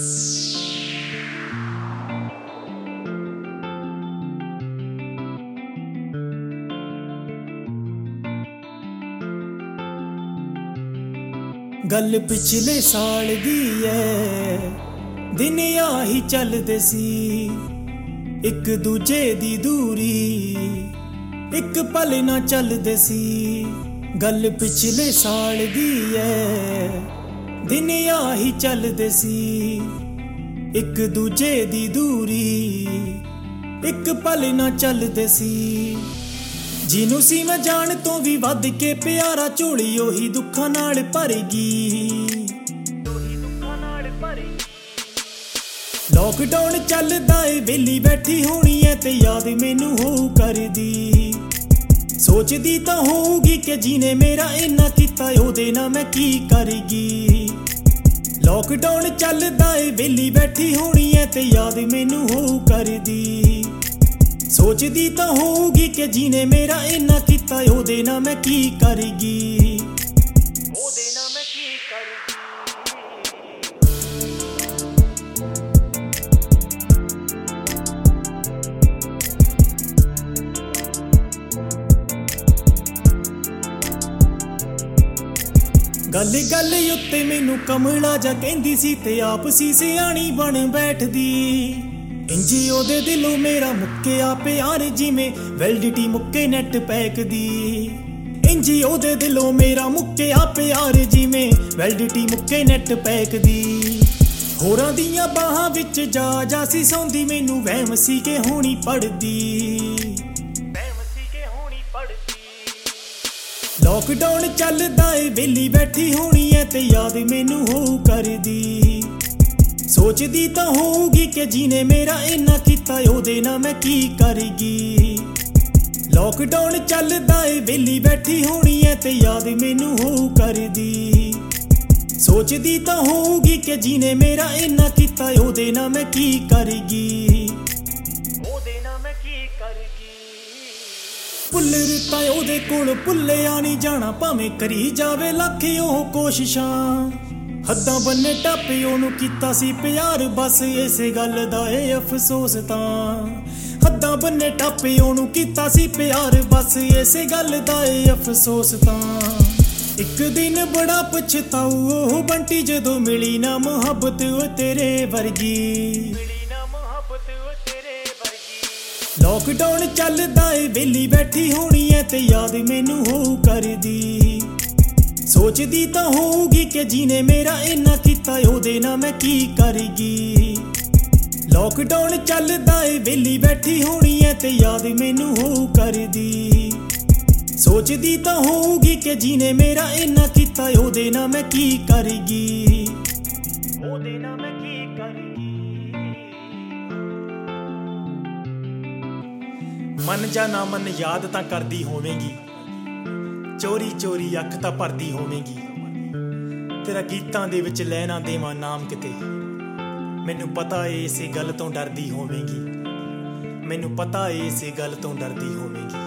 गल पिछले साल दी है, दिन आही चलदे सी, एक दूजे दी दूरी एक पल ना चलदे सी। गल पिछले साल दी है, दिन आही चलदे सी, एक दूजे दी दूरी एक पल ना चलदे सी। जिनू सी मैं जान तो भी वध के प्यारा, झोली ओही दुखां नाल भर गई। लॉकडाउन चलदा ए, वेली बैठी होनी है ते याद मैनू हो करदी। सोचदी तां होऊगी कि जिने मेरा इन्ना कीता ओहदे नाल मैं की करगी। लॉकडाउन चलदा ए, वेली बैठी होनी है ते याद मैनू हो करदी। सोचदी तां होऊगी कि जिने मेरा इन्ना कीता ओहदे नाल मैं की करगी। ओहदे नाल मैं की करगी। गल गल उत्ते मैनू कमला जा कहंदी सी ते आप सी सियाणी बन बैठदी। इंजी ओदे दिलों मेरा मुक्किया प्यार, जिमें वैलिडिटी मुक्के नेट पैक दी। इंजी ओदे दिलों मेरा मुक्किया प्यार, जिमें वैलिडिटी मुक्के नेट पैक दी। होरां दियां बाहां विच जा सी सौंदी, मैनू वहम सी के होनी पड़दी। लॉकडाउन चलदा ए, वेली बैठी होनी है ते याद मैनू हो करदी। सोचदी तां होऊगी कि जिने मेरा इन्ना कीता ओहदे नाल मैं की करगी। लॉकडाउन चलदा ए, वेली बैठी होनी है ते याद मैनू हो करदी। सोचदी तां होऊगी कि जिने मेरा इन्ना कीता ओहदे नाल मैं की करगी। ओहदे नाल मैं की करगी। भुल रिता ओहदे कोल भुल्लिया नहीं जाना, भावें करी जावे लख ओह कोशिशां। हद्दां बन्ने टापे ओनू कीता सी प्यार, बस इसे गल दा ए अफसोस तां। हद्दां बन्ने टापे ओनू कीता सी प्यार, बस इसे गल दा ए अफसोस तां। एक दिन बड़ा पछताऊ ओह बंटी, जदों मिली ना मुहब्बत ओ तेरे वर्गी। लॉकडाउन चलदा ए, वेली बैठी होनी है ते याद मैनू हो करदी। सोचदी तां होऊगी कि जिने मेरा इन्ना कीता ओहदे नाल मैं की करगी। लॉकडाउन चलदा ए, वेली बैठी होनी है ते याद मैनू हो करदी। सोचदी तां होऊगी कि जिने मेरा इन्ना कीता ओहदे नाल मैं की करगी। ओहदे नाल मैं की करगी। मन जा ना मन याद तां करदी होवेंगी, चोरी चोरी अख तां भरदी होवेंगी। तेरा गीतां दे विच लैना देवां नाम किते, मैनू पता ए इसे गल तों डरदी होवेंगी। मैनू पता ए इसे गल तों डरदी होवेंगी।